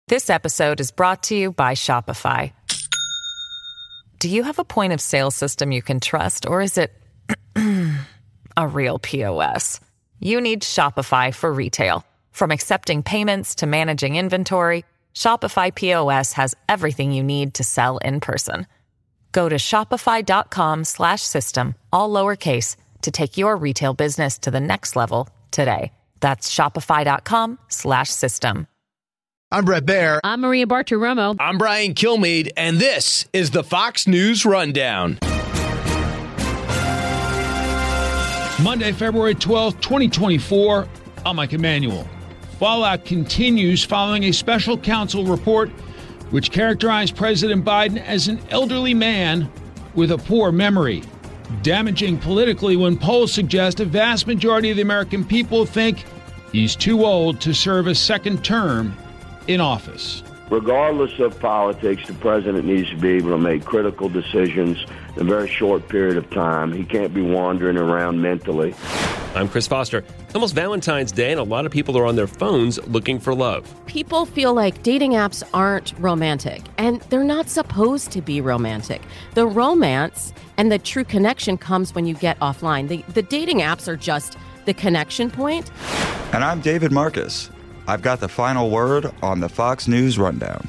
This episode is brought to you by Shopify. Do you have a point of sale system you can trust, or is it a real POS? You need Shopify for retail. From accepting payments to managing inventory, Shopify POS has everything you need to sell in person. Go to shopify.com/system, all lowercase, to take your retail business to the next level today. That's shopify.com/system. I'm Brett Baer. I'm Maria Bartiromo. I'm Brian Kilmeade, and this is the Fox News Rundown. Monday, February 12th, 2024. I'm Mike Emanuel. Fallout continues following a special counsel report which characterized President Biden as an elderly man with a poor memory. Damaging politically when polls suggest a vast majority of the American people think he's too old to serve a second term in office. Regardless of politics, the president needs to be able to make critical decisions in a very short period of time. He can't be wandering around mentally. I'm Chris Foster. It's almost Valentine's Day, and a lot of people are on their phones looking for love. People feel like dating apps aren't romantic, and they're not supposed to be romantic. The romance and the true connection comes when you get offline. The dating apps are just the connection point. And I'm David Marcus. I've got the final word on the Fox News Rundown.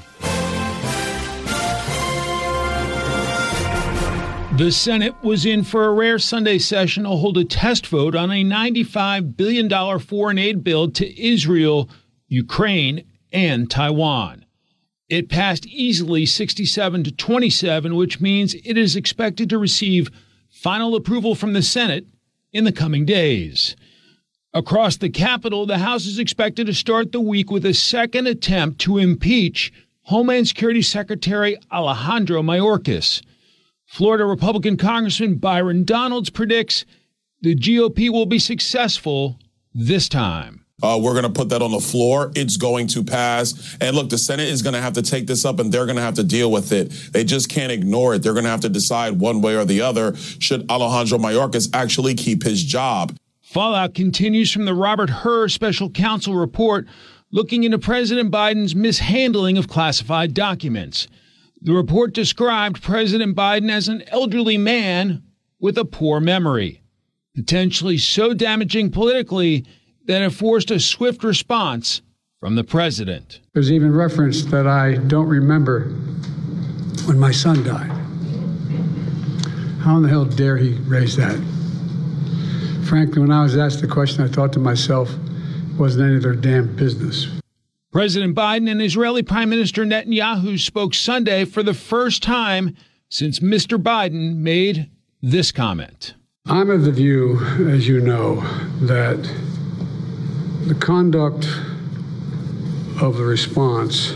The Senate was in for a rare Sunday session to hold a test vote on a $95 billion foreign aid bill to Israel, Ukraine, and Taiwan. It passed easily 67-27, which means it is expected to receive final approval from the Senate in the coming days. Across the Capitol, the House is expected to start the week with a second attempt to impeach Homeland Security Secretary Alejandro Mayorkas. Florida Republican Congressman Byron Donalds predicts the GOP will be successful this time. We're going to put that on the floor. It's going to pass. And look, the Senate is going to have to take this up, and they're going to have to deal with it. They just can't ignore it. They're going to have to decide one way or the other should Alejandro Mayorkas actually keep his job. Fallout continues from the Robert Hur special counsel report looking into President Biden's mishandling of classified documents. The report described President Biden as an elderly man with a poor memory, potentially so damaging politically that it forced a swift response from the president. There's even reference that I don't remember when my son died. How in the hell dare he raise that? Frankly, when I was asked the question, I thought to myself, it wasn't any of their damn business. President Biden and Israeli Prime Minister Netanyahu spoke Sunday for the first time since Mr. Biden made this comment. I'm of the view, as you know, that the conduct of the response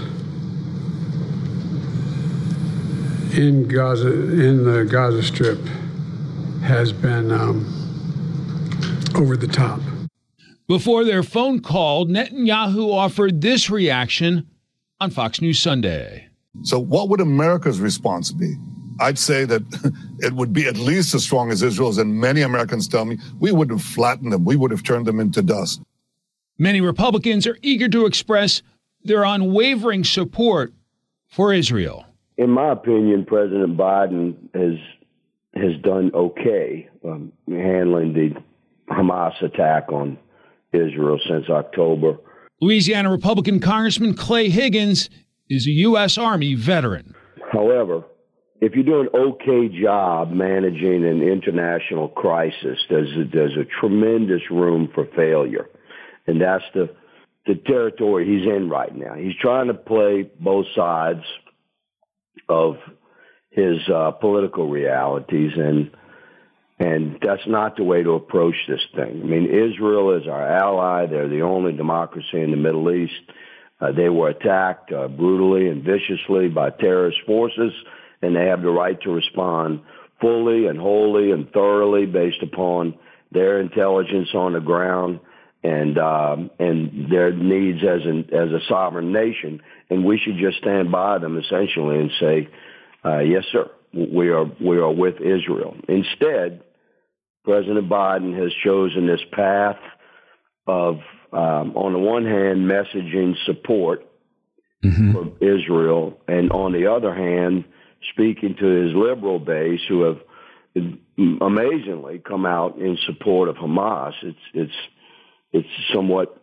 in Gaza, in the Gaza Strip, has been over the top. Before their phone call, Netanyahu offered this reaction on Fox News Sunday. So what would America's response be? I'd say that it would be at least as strong as Israel's, and many Americans tell me we would have flattened them. We would have turned them into dust. Many Republicans are eager to express their unwavering support for Israel. In my opinion, President Biden has done okay handling the Hamas attack on Israel since October. Louisiana Republican Congressman Clay Higgins is a U.S. Army veteran. However, if you do an okay job managing an international crisis, there's a tremendous room for failure. And that's the territory he's in right now. He's trying to play both sides of his political realities, and that's not the way to approach this thing. I mean, Israel is our ally. They're the only democracy in the Middle East. They were attacked brutally and viciously by terrorist forces, and they have the right to respond fully and wholly and thoroughly based upon their intelligence on the ground and their needs as a sovereign nation. And we should just stand by them essentially and say, yes, sir, we are with Israel. Instead, President Biden has chosen this path of, on the one hand, messaging support for Israel, and on the other hand, speaking to his liberal base, who have amazingly come out in support of Hamas. It's somewhat,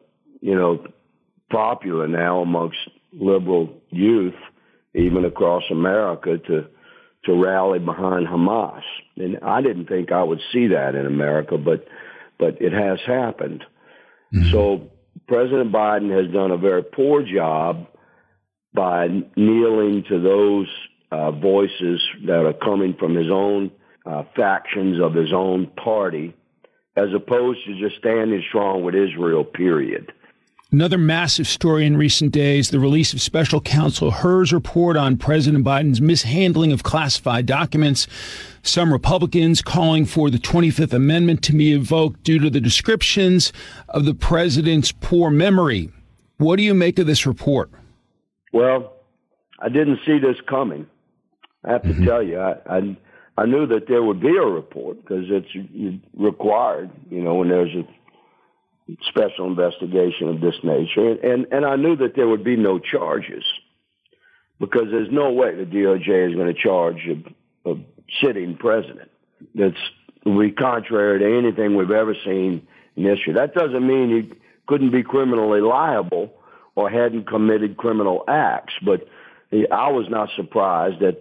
popular now amongst liberal youth, even across America, to rally behind Hamas. And I didn't think I would see that in America, but it has happened. So President Biden has done a very poor job by kneeling to those voices that are coming from his own factions of his own party, as opposed to just standing strong with Israel, period. Another massive story in recent days, the release of Special Counsel Hur's report on President Biden's mishandling of classified documents. Some Republicans calling for the 25th Amendment to be invoked due to the descriptions of the president's poor memory. What do you make of this report? Well, I didn't see this coming. I have to tell you, I knew that there would be a report because it's required, when there's a special investigation of this nature. And I knew that there would be no charges because there's no way the DOJ is going to charge a sitting president. That's contrary to anything we've ever seen in history. That doesn't mean he couldn't be criminally liable or hadn't committed criminal acts, but I was not surprised that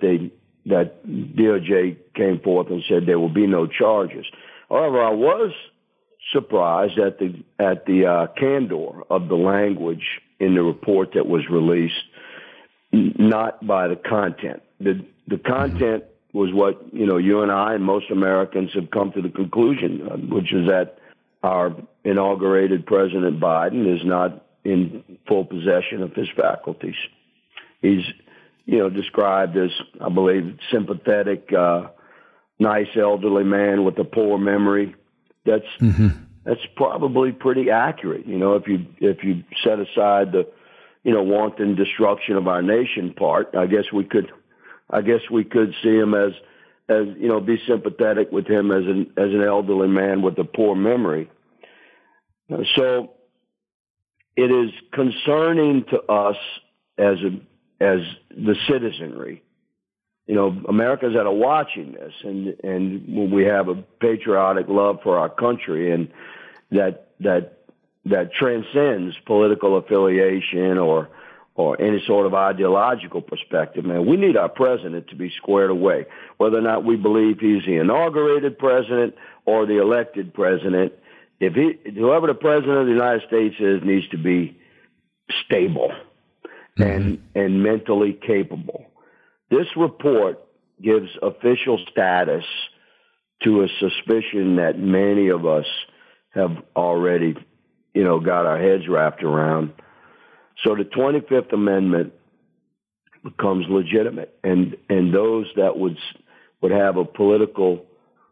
DOJ came forth and said there will be no charges. However, I was surprised at the candor of the language in the report that was released, not by the content. The content was what you and I and most Americans have come to the conclusion, which is that our inaugurated President Biden is not in full possession of his faculties. He's described as, I believe, sympathetic, nice elderly man with a poor memory. That's probably pretty accurate. If you set aside the wanton destruction of our nation part, I guess we could see him as be sympathetic with him as an elderly man with a poor memory. So it is concerning to us as the citizenry. Americans that are watching this, and we have a patriotic love for our country, and that transcends political affiliation or any sort of ideological perspective. Man, we need our president to be squared away, whether or not we believe he's the inaugurated president or the elected president. Whoever the president of the United States is, needs to be stable and mentally capable. This report gives official status to a suspicion that many of us have already, got our heads wrapped around. So the 25th Amendment becomes legitimate, and those that would have a political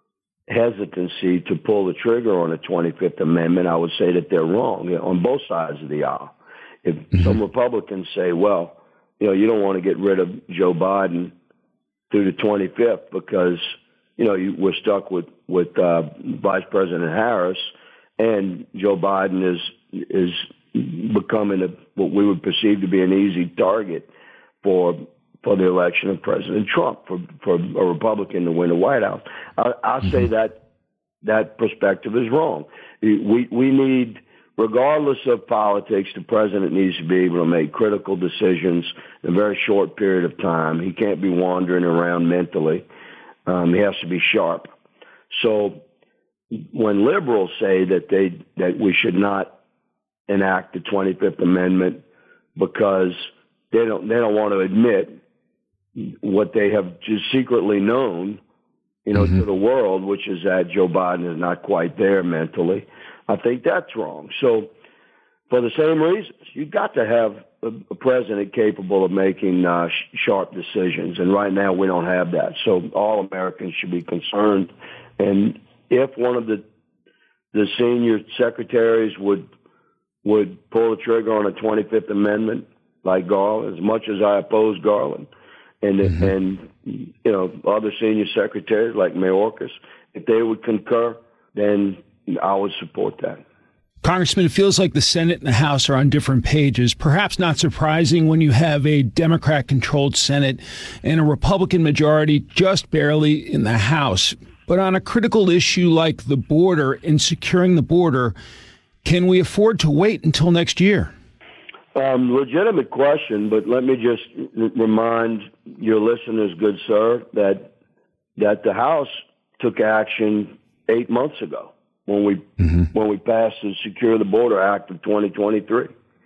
hesitancy to pull the trigger on the 25th Amendment, I would say that they're wrong on both sides of the aisle. If some Republicans say, well, you don't want to get rid of Joe Biden through the 25th because, we're stuck with Vice President Harris, and Joe Biden is becoming what we would perceive to be an easy target for the election of President Trump, for a Republican to win the White House. I say that perspective is wrong. We need, regardless of politics, the president needs to be able to make critical decisions in a very short period of time. He can't be wandering around mentally. He has to be sharp. So when liberals say that we should not enact the 25th Amendment because they don't want to admit what they have just secretly known, to the world, which is that Joe Biden is not quite there mentally, I think that's wrong. So for the same reasons, you've got to have a president capable of making sharp decisions. And right now we don't have that. So all Americans should be concerned. And if one of the senior secretaries would pull the trigger on a 25th Amendment, like Garland, as much as I oppose Garland, and other senior secretaries like Mayorkas, if they would concur, then I would support that. Congressman, it feels like the Senate and the House are on different pages. Perhaps not surprising when you have a Democrat-controlled Senate and a Republican majority just barely in the House. But on a critical issue like the border and securing the border, can we afford to wait until next year? Legitimate question, but let me just remind your listeners, good sir, that the House took action 8 months ago when we passed the Secure the Border Act of 2023.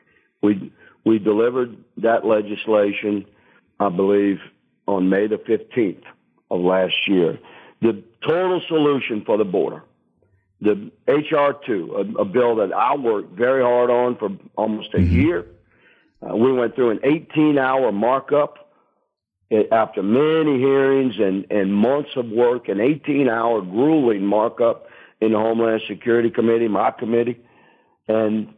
We delivered that legislation, I believe, on May the 15th of last year. The total solution for the border, the H.R. 2, a bill that I worked very hard on for almost a year. We went through an 18-hour markup after many hearings and months of work, an 18-hour grueling markup in the Homeland Security Committee, my committee. And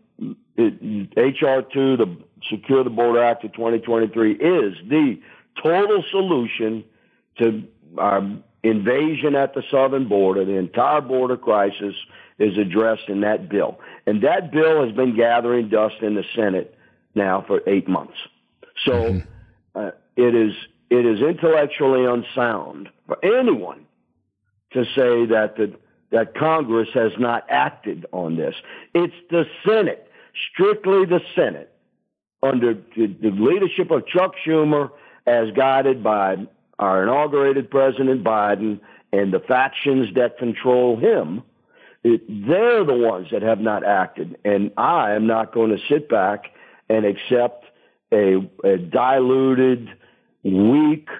H.R. 2, the Secure the Border Act of 2023, is the total solution to our invasion at the southern border. The entire border crisis is addressed in that bill. And that bill has been gathering dust in the Senate now for 8 months. So it is intellectually unsound for anyone to say that Congress has not acted on this. It's the Senate, strictly the Senate, under the leadership of Chuck Schumer, as guided by our inaugurated President Biden and the factions that control him. They're the ones that have not acted. And I am not going to sit back and accept a diluted, weak,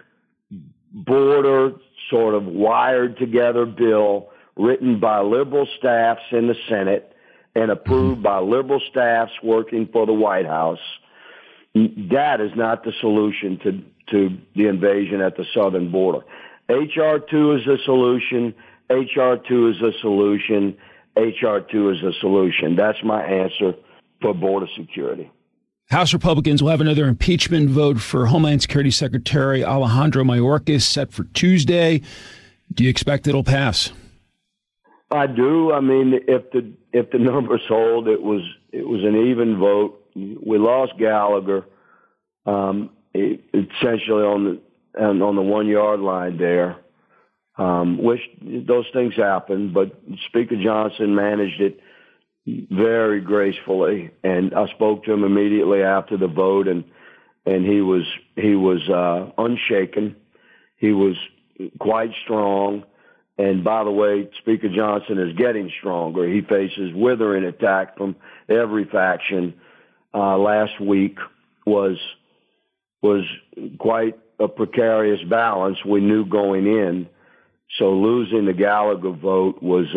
border sort of wired together bill written by liberal staffs in the Senate and approved by liberal staffs working for the White House. That is not the solution to the invasion at the southern border. H.R. 2 is the solution. H.R. 2 is the solution. H.R. 2 is the solution. That's my answer for border security. House Republicans will have another impeachment vote for Homeland Security Secretary Alejandro Mayorkas set for Tuesday. Do you expect it'll pass? I do. I mean, if the numbers hold, it was an even vote. We lost Gallagher, essentially on the 1 yard line there. Which those things happen, but Speaker Johnson managed it very gracefully, and I spoke to him immediately after the vote, and he was unshaken. He was quite strong. And by the way, Speaker Johnson is getting stronger. He faces withering attack from every faction. Last week was quite a precarious balance we knew going in. So losing the Gallagher vote was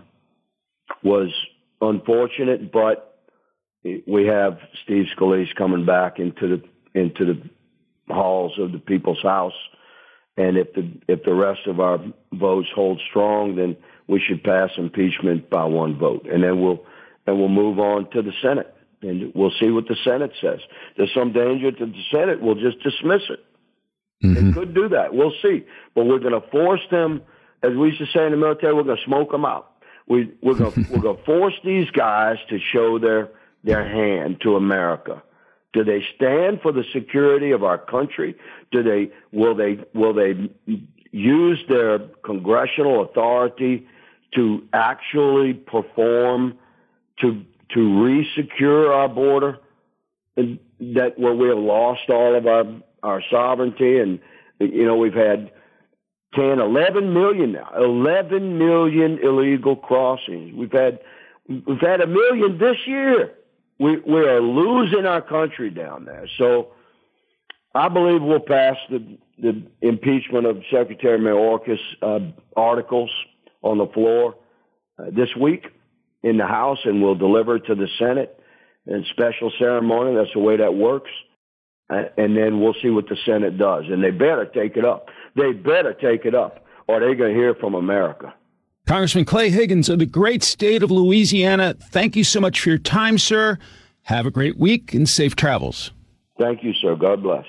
unfortunate, but we have Steve Scalise coming back into the halls of the People's House. And if the rest of our votes hold strong, then we should pass impeachment by one vote, and then we'll move on to the Senate, and we'll see what the Senate says. There's some danger to the Senate. We'll just dismiss it. They could do that. We'll see, but we're going to force them, as we used to say in the military. We're going to smoke them out. We're going to force these guys to show their hand to America. Do they stand for the security of our country? Will they use their congressional authority to actually perform to re-secure our border, and that where we have lost all of our sovereignty? And we've had 11 million now, 11 million illegal crossings. We've had 1 million this year. We are losing our country down there. So I believe we'll pass the impeachment of Secretary Mayorkas articles on the floor this week in the House, and we'll deliver to the Senate in special ceremony. That's the way that works. And then we'll see what the Senate does. And they better take it up. They better take it up, or they're going to hear from America. Congressman Clay Higgins of the great state of Louisiana, thank you so much for your time, sir. Have a great week and safe travels. Thank you, sir. God bless.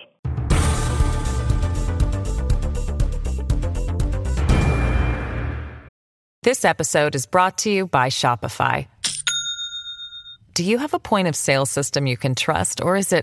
This episode is brought to you by Shopify. Do you have a point of sale system you can trust, or is it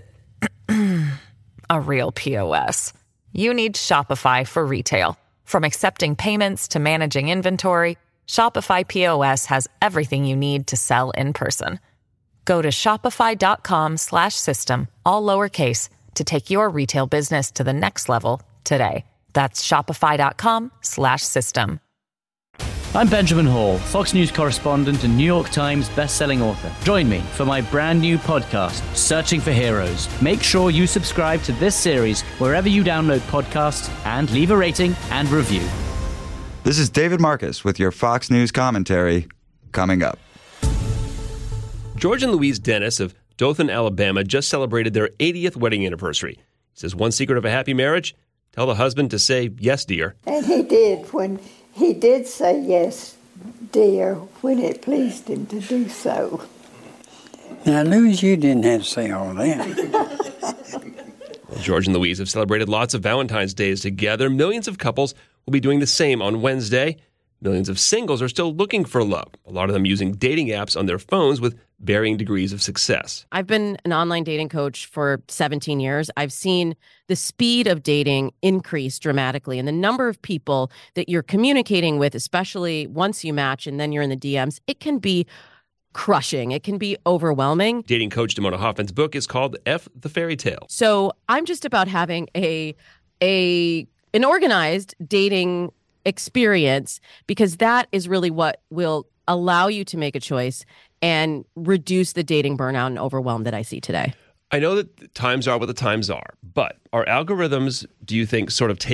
a real POS? You need Shopify for retail. From accepting payments to managing inventory, Shopify POS has everything you need to sell in person. Go to shopify.com/system, all lowercase, to take your retail business to the next level today. That's shopify.com/system. I'm Benjamin Hall, Fox News correspondent and New York Times bestselling author. Join me for my brand new podcast, Searching for Heroes. Make sure you subscribe to this series wherever you download podcasts and leave a rating and review. This is David Marcus with your Fox News commentary coming up. George and Louise Dennis of Dothan, Alabama, just celebrated their 80th wedding anniversary. He says one secret of a happy marriage, tell the husband to say, yes, dear. And he did when he did say yes, dear, when it pleased him to do so. Now, Louise, you didn't have to say all that. Well, George and Louise have celebrated lots of Valentine's Days together. Millions of couples will be doing the same on Wednesday. Millions of singles are still looking for love, a lot of them using dating apps on their phones with varying degrees of success. I've been an online dating coach for 17 years. I've seen the speed of dating increase dramatically, and the number of people that you're communicating with, especially once you match and then you're in the DMs, it can be crushing. It can be overwhelming. Dating coach Damona Hoffman's book is called F the Fairy Tale. So I'm just about having an organized dating experience, because that is really what will allow you to make a choice and reduce the dating burnout and overwhelm that I see today. I know that times are what the times are, but are algorithms, do you think, sort of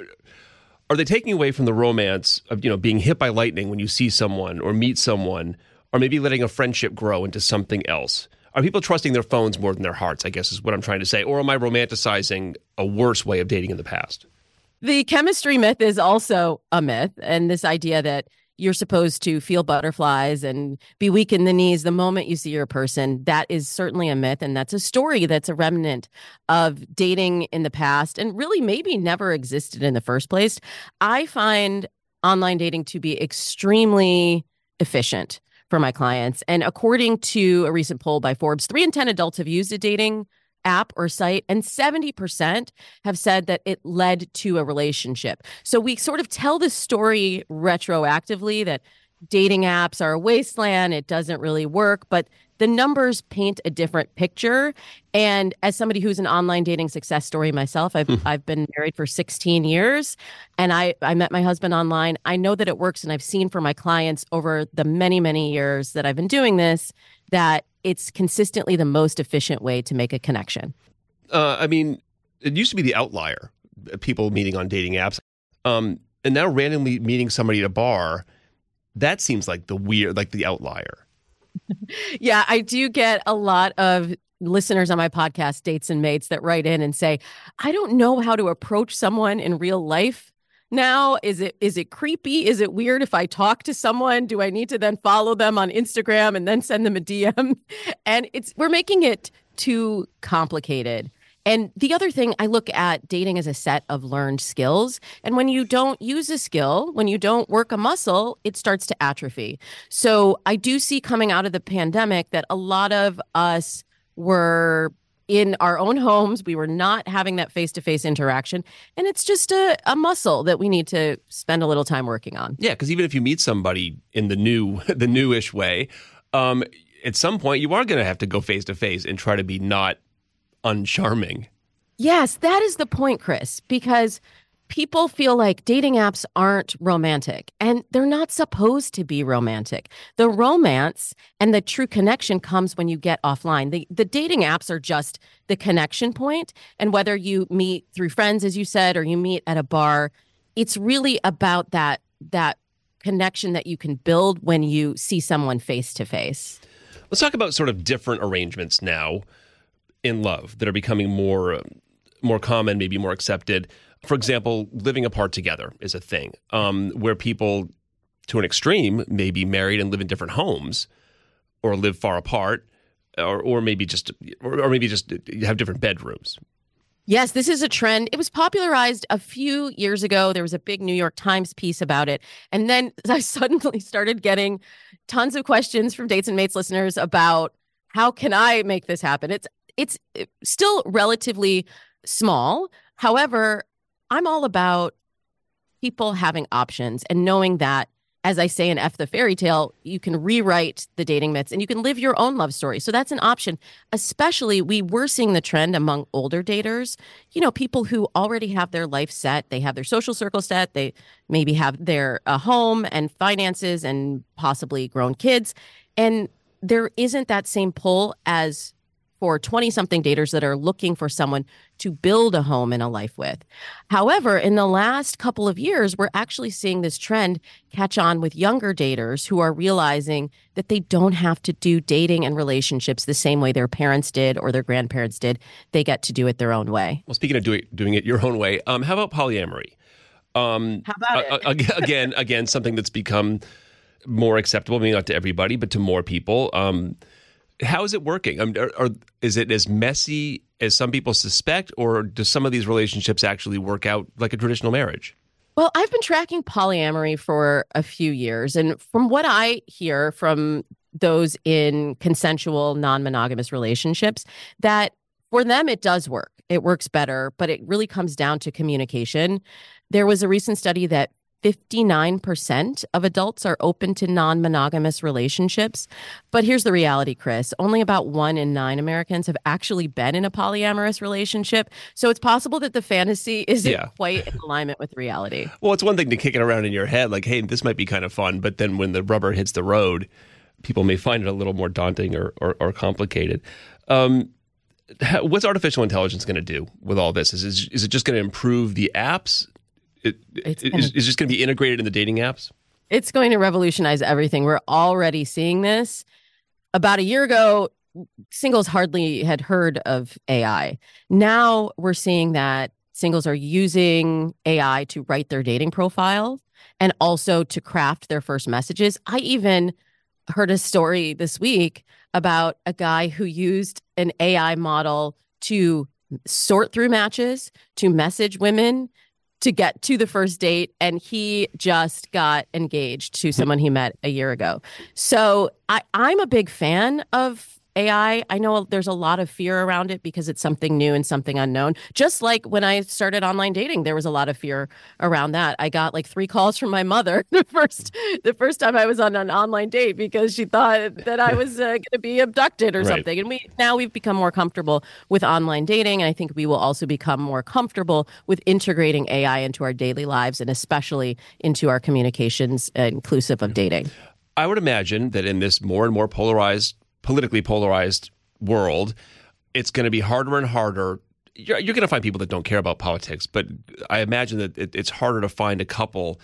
are they taking away from the romance of, being hit by lightning when you see someone or meet someone, or maybe letting a friendship grow into something else? Are people trusting their phones more than their hearts, I guess is what I'm trying to say, or am I romanticizing a worse way of dating in the past? The chemistry myth is also a myth, and this idea that you're supposed to feel butterflies and be weak in the knees the moment you see your person, that is certainly a myth, and that's a story that's a remnant of dating in the past and really maybe never existed in the first place. I find online dating to be extremely efficient for my clients, and according to a recent poll by Forbes, 3 in 10 adults have used a dating app or site, and 70% have said that it led to a relationship. So we sort of tell this story retroactively that dating apps are a wasteland, it doesn't really work, but the numbers paint a different picture. And as somebody who's an online dating success story myself, I've been married for 16 years, and I met my husband online. I know that it works, and I've seen for my clients over the many, many years that I've been doing this, that it's consistently the most efficient way to make a connection. It used to be the outlier, people meeting on dating apps. And now randomly meeting somebody at a bar, that seems like the outlier. Yeah, I do get a lot of listeners on my podcast, Dates and Mates, that write in and say, I don't know how to approach someone in real life now. Is it creepy? Is it weird if I talk to someone? Do I need to then follow them on Instagram and then send them a DM? And we're making it too complicated. And the other thing, I look at dating as a set of learned skills. And when you don't use a skill, when you don't work a muscle, it starts to atrophy. So I do see coming out of the pandemic that a lot of us were in our own homes. We were not having that face-to-face interaction. And it's just a muscle that we need to spend a little time working on. Yeah, because even if you meet somebody in the newish way, at some point you are going to have to go face-to-face and try to be not uncharming. Yes, that is the point, Chris, because people feel like dating apps aren't romantic, and they're not supposed to be romantic. The romance and the true connection comes when you get offline. The dating apps are just the connection point, and whether you meet through friends, as you said, or you meet at a bar, it's really about that connection that you can build when you see someone face to face. Let's talk about sort of different arrangements now in love that are becoming more common, maybe more accepted. For example, living apart together is a thing where people, to an extreme, may be married and live in different homes, or live far apart, or maybe just have different bedrooms. Yes, this is a trend. It was popularized a few years ago. There was a big New York Times piece about it. And then I suddenly started getting tons of questions from Dates and Mates listeners about how can I make this happen? It's still relatively small. However, I'm all about people having options and knowing that, as I say in F the Fairy Tale, you can rewrite the dating myths and you can live your own love story. So that's an option. Especially, we were seeing the trend among older daters, people who already have their life set. They have their social circle set. They maybe have their home and finances and possibly grown kids. And there isn't that same pull as for 20-something daters that are looking for someone to build a home and a life with. However, in the last couple of years, we're actually seeing this trend catch on with younger daters who are realizing that they don't have to do dating and relationships the same way their parents did or their grandparents did. They get to do it their own way. Well, speaking of doing it your own way, how about polyamory? How about it? Again, something that's become more acceptable, maybe not to everybody, but to more people. How is it working? Is it as messy as some people suspect, or do some of these relationships actually work out like a traditional marriage? Well, I've been tracking polyamory for a few years, and from what I hear from those in consensual, non-monogamous relationships, that for them it does work. It works better, but it really comes down to communication. There was a recent study that 59% of adults are open to non-monogamous relationships. But here's the reality, Chris. Only about 1 in 9 Americans have actually been in a polyamorous relationship. So it's possible that the fantasy isn't quite in alignment with reality. Well, it's one thing to kick it around in your head, like, hey, this might be kind of fun. But then when the rubber hits the road, people may find it a little more daunting or complicated. What's artificial intelligence going to do with all this? Is it just going to improve the apps? Is just going to be integrated in the dating apps? It's going to revolutionize everything. We're already seeing this. About a year ago, singles hardly had heard of AI. Now we're seeing that singles are using AI to write their dating profile and also to craft their first messages. I even heard a story this week about a guy who used an AI model to sort through matches, to message women, to get to the first date, and he just got engaged to someone he met a year ago. So I'm a big fan of AI. I know there's a lot of fear around it because it's something new and something unknown. Just like when I started online dating, there was a lot of fear around that. I got like 3 calls from my mother the first time I was on an online date because she thought that I was going to be abducted or something. And we've become more comfortable with online dating. And I think we will also become more comfortable with integrating AI into our daily lives and especially into our communications inclusive of dating. I would imagine that in this more and more politically polarized world, it's going to be harder and harder. You're going to find people that don't care about politics, but I imagine that it's harder to find a couple.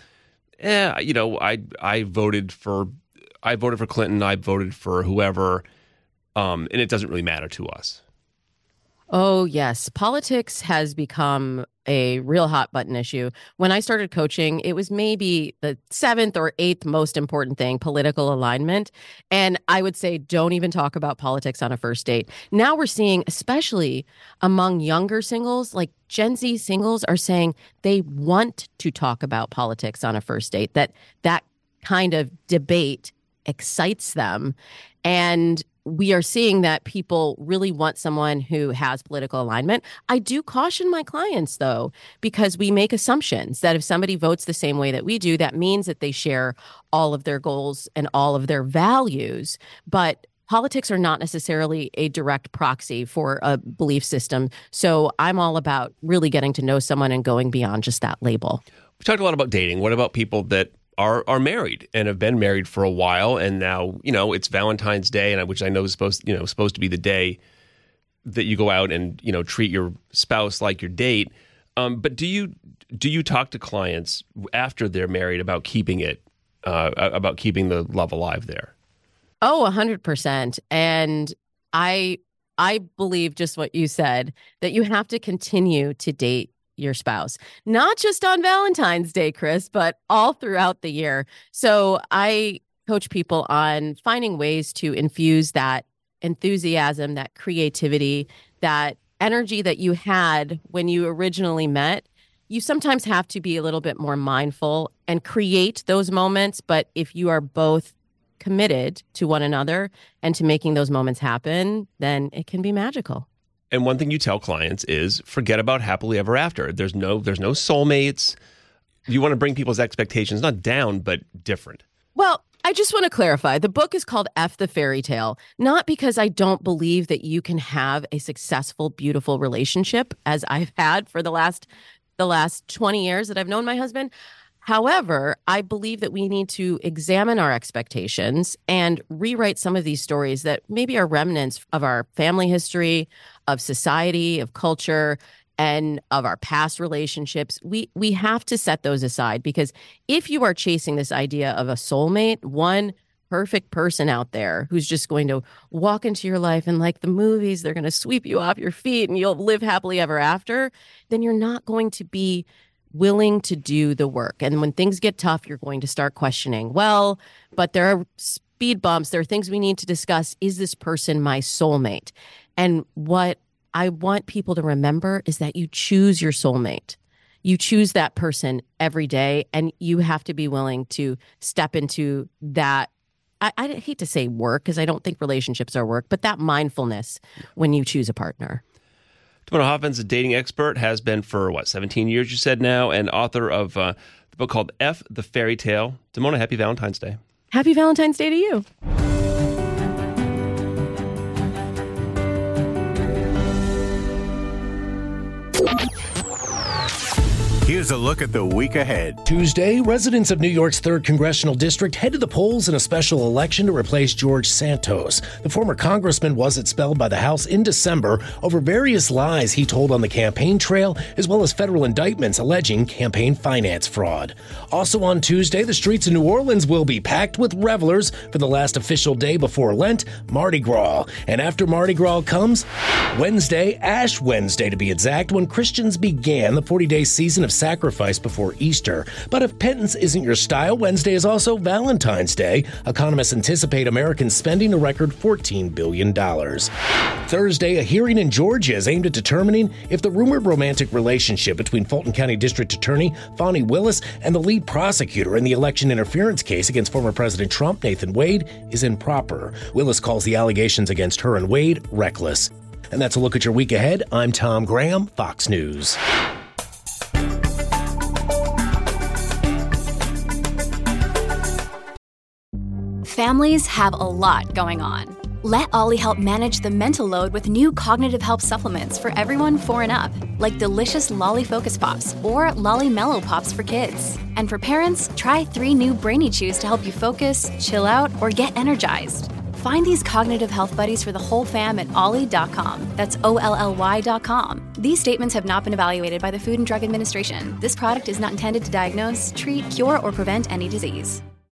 I voted for Clinton. I voted for whoever, and it doesn't really matter to us. Oh, yes. Politics has become a real hot button issue. When I started coaching, it was maybe the 7th or 8th most important thing, political alignment. And I would say, don't even talk about politics on a first date. Now we're seeing, especially among younger singles, like Gen Z singles are saying they want to talk about politics on a first date, that kind of debate excites them. And we are seeing that people really want someone who has political alignment. I do caution my clients, though, because we make assumptions that if somebody votes the same way that we do, that means that they share all of their goals and all of their values. But politics are not necessarily a direct proxy for a belief system. So I'm all about really getting to know someone and going beyond just that label. We talked a lot about dating. What about people that are married and have been married for a while, and now it's Valentine's Day, and which I know is supposed to be the day that you go out and treat your spouse like your date. But do you talk to clients after they're married about keeping the love alive there? Oh, 100%. And I believe just what you said, that you have to continue to date your spouse, not just on Valentine's Day, Chris, but all throughout the year. So I coach people on finding ways to infuse that enthusiasm, that creativity, that energy that you had when you originally met. You sometimes have to be a little bit more mindful and create those moments. But if you are both committed to one another and to making those moments happen, then it can be magical. And one thing you tell clients is forget about happily ever after. There's no soulmates. You want to bring people's expectations not down, but different. Well, I just want to clarify. The book is called F the Fairy Tale, not because I don't believe that you can have a successful, beautiful relationship as I've had for the last 20 years that I've known my husband. However, I believe that we need to examine our expectations and rewrite some of these stories that maybe are remnants of our family history, of society, of culture, and of our past relationships. We have to set those aside, because if you are chasing this idea of a soulmate, one perfect person out there who's just going to walk into your life and, like the movies, they're going to sweep you off your feet and you'll live happily ever after, then you're not going to be willing to do the work. And when things get tough, you're going to start questioning, well, but there are speed bumps. There are things we need to discuss. Is this person my soulmate? And what I want people to remember is that you choose your soulmate. You choose that person every day, and you have to be willing to step into that. I hate to say work, because I don't think relationships are work, but that mindfulness when you choose a partner. Damona Hoffman's a dating expert, has been for, 17 years, you said now, and author of the book called F the Fairy Tale. Damona, happy Valentine's Day. Happy Valentine's Day to you. Here's a look at the week ahead. Tuesday, residents of New York's 3rd Congressional District head to the polls in a special election to replace George Santos. The former congressman was expelled by the House in December over various lies he told on the campaign trail, as well as federal indictments alleging campaign finance fraud. Also on Tuesday, the streets of New Orleans will be packed with revelers for the last official day before Lent, Mardi Gras. And after Mardi Gras comes Wednesday, Ash Wednesday to be exact, when Christians began the 40-day season of sacrifice before Easter. But if penance isn't your style, Wednesday is also Valentine's Day. Economists anticipate Americans spending a record $14 billion. Thursday, a hearing in Georgia is aimed at determining if the rumored romantic relationship between Fulton County District Attorney Fani Willis and the lead prosecutor in the election interference case against former President Trump, Nathan Wade, is improper. Willis calls the allegations against her and Wade reckless. And that's a look at your week ahead. I'm Tom Graham, Fox News. Families have a lot going on. Let Ollie help manage the mental load with new cognitive help supplements for everyone 4 and up, like delicious Lolly Focus Pops or Lolly Mellow Pops for kids. And for parents, try 3 new Brainy Chews to help you focus, chill out, or get energized. Find these cognitive health buddies for the whole fam at ollie.com. That's OLLY.com. These statements have not been evaluated by the Food and Drug Administration. This product is not intended to diagnose, treat, cure, or prevent any disease.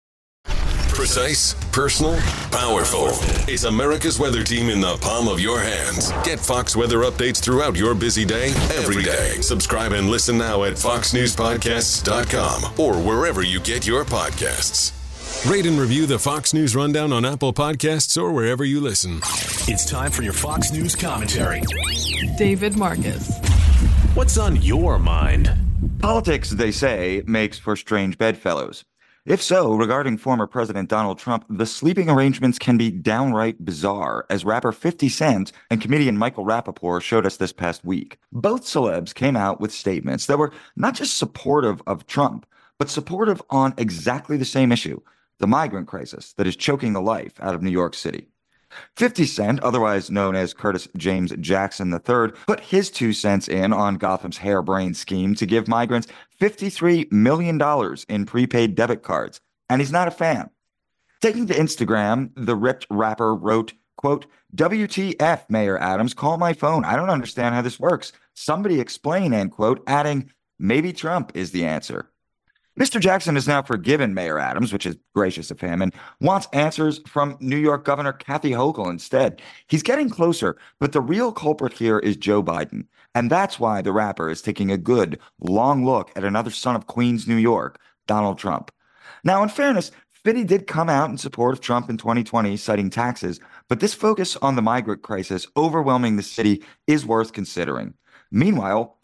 Precise, personal, powerful. It's America's weather team in the palm of your hands. Get Fox weather updates throughout your busy day, every day. Subscribe and listen now at foxnewspodcasts.com or wherever you get your podcasts. Rate and review the Fox News Rundown on Apple Podcasts or wherever you listen. It's time for your Fox News commentary. David Marcus. What's on your mind? Politics, they say, makes for strange bedfellows. If so, regarding former President Donald Trump, the sleeping arrangements can be downright bizarre, as rapper 50 Cent and comedian Michael Rapaport showed us this past week. Both celebs came out with statements that were not just supportive of Trump, but supportive on exactly the same issue, the migrant crisis that is choking the life out of New York City. 50 Cent, otherwise known as Curtis James Jackson III, put his 2 cents in on Gotham's harebrained scheme to give migrants $53 million in prepaid debit cards, and he's not a fan. Taking to Instagram, the ripped rapper wrote, quote, "WTF, Mayor Adams, call my phone. I don't understand how this works. Somebody explain," end quote, adding, "Maybe Trump is the answer." Mr. Jackson has now forgiven Mayor Adams, which is gracious of him, and wants answers from New York Governor Kathy Hochul instead. He's getting closer, but the real culprit here is Joe Biden, and that's why the rapper is taking a good, long look at another son of Queens, New York, Donald Trump. Now, in fairness, Fitty did come out in support of Trump in 2020, citing taxes, but this focus on the migrant crisis overwhelming the city is worth considering. Meanwhile,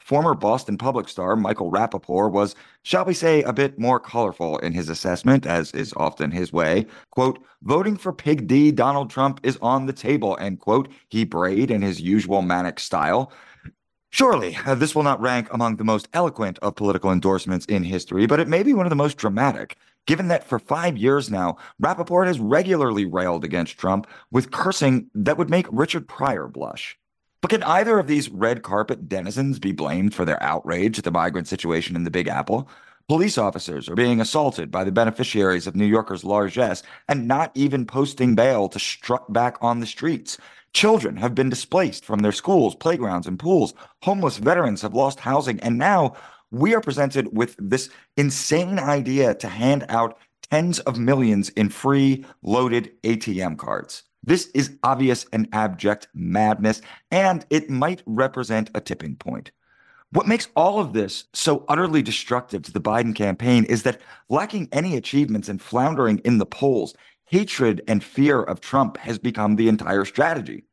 former Boston Public star Michael Rapaport was, shall we say, a bit more colorful in his assessment, as is often his way. Quote, voting for Pig D, Donald Trump is on the table, end quote, he brayed in his usual manic style. Surely, this will not rank among the most eloquent of political endorsements in history, but it may be one of the most dramatic, given that for 5 years now, Rapaport has regularly railed against Trump with cursing that would make Richard Pryor blush. But can either of these red carpet denizens be blamed for their outrage at the migrant situation in the Big Apple? Police officers are being assaulted by the beneficiaries of New Yorkers' largesse and not even posting bail to strut back on the streets. Children have been displaced from their schools, playgrounds, and pools. Homeless veterans have lost housing. And now we are presented with this insane idea to hand out tens of millions in free loaded ATM cards. This is obvious and abject madness, and it might represent a tipping point. What makes all of this so utterly destructive to the Biden campaign is that, lacking any achievements and floundering in the polls, hatred and fear of Trump has become the entire strategy.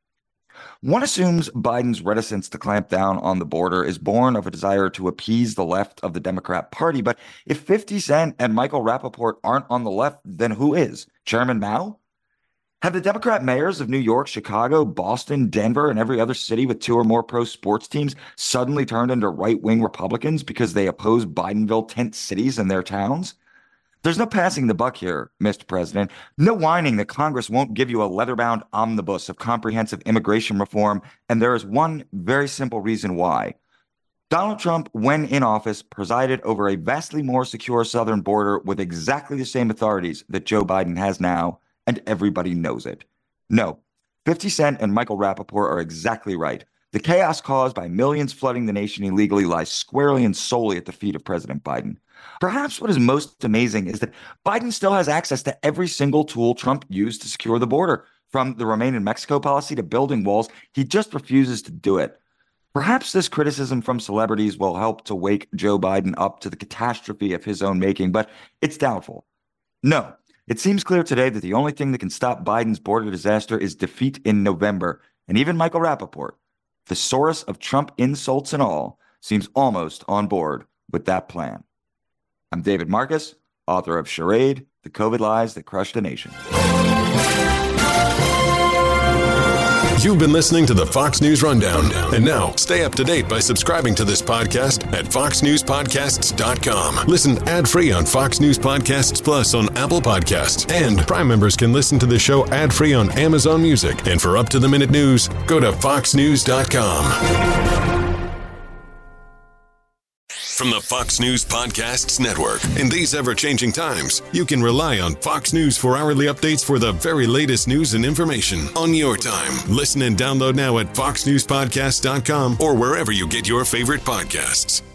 One assumes Biden's reticence to clamp down on the border is born of a desire to appease the left of the Democrat Party, but if 50 Cent and Michael Rapaport aren't on the left, then who is? Chairman Mao? Have the Democrat mayors of New York, Chicago, Boston, Denver, and every other city with 2 or more pro-sports teams suddenly turned into right-wing Republicans because they oppose Bidenville tent cities in their towns? There's no passing the buck here, Mr. President. No whining that Congress won't give you a leather-bound omnibus of comprehensive immigration reform, and there is one very simple reason why. Donald Trump, when in office, presided over a vastly more secure southern border with exactly the same authorities that Joe Biden has now, and everybody knows it. No, 50 Cent and Michael Rapaport are exactly right. The chaos caused by millions flooding the nation illegally lies squarely and solely at the feet of President Biden. Perhaps what is most amazing is that Biden still has access to every single tool Trump used to secure the border, from the Remain in Mexico policy to building walls. He just refuses to do it. Perhaps this criticism from celebrities will help to wake Joe Biden up to the catastrophe of his own making, but it's doubtful. No, it seems clear today that the only thing that can stop Biden's border disaster is defeat in November, and even Michael Rapaport, thesaurus of Trump insults and all, seems almost on board with that plan. I'm David Marcus, author of Charade, The COVID Lies That Crushed a Nation. You've been listening to the Fox News Rundown. And now, stay up to date by subscribing to this podcast at foxnewspodcasts.com. Listen ad-free on Fox News Podcasts Plus on Apple Podcasts. And Prime members can listen to the show ad-free on Amazon Music. And for up-to-the-minute news, go to foxnews.com. From the Fox News Podcasts Network. In these ever-changing times, you can rely on Fox News for hourly updates for the very latest news and information on your time. Listen and download now at foxnewspodcasts.com or wherever you get your favorite podcasts.